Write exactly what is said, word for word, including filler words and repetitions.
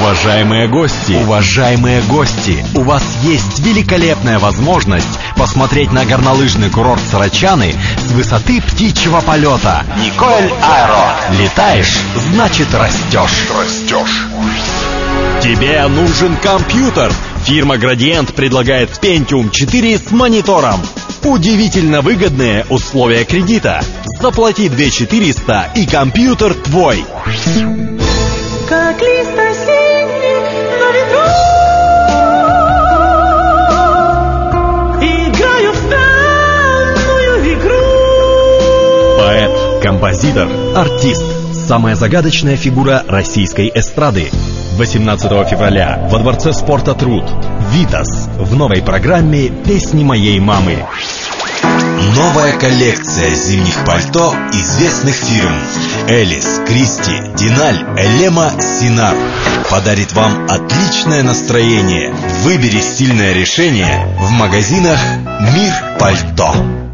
Уважаемые гости, уважаемые гости, у вас есть великолепная возможность посмотреть на горнолыжный курорт Сарачаны с высоты птичьего полета. Николь Аэро. Летаешь, значит растешь. Растешь. Тебе нужен компьютер. Фирма Градиент предлагает Pentium четыре с монитором. Удивительно выгодные условия кредита. Заплати две тысячи четыреста и компьютер твой. Как лист осенний на ветру, играю в странную игру. Поэт, композитор, артист. Самая загадочная фигура российской эстрады. восемнадцатого февраля во Дворце спорта «Труд». «Витас» в новой программе «Песни моей мамы». Новая коллекция зимних пальто известных фирм Элис, Кристи, Диналь, Элема, Синар подарит вам отличное настроение. Выбери стильное решение в магазинах «Мир пальто».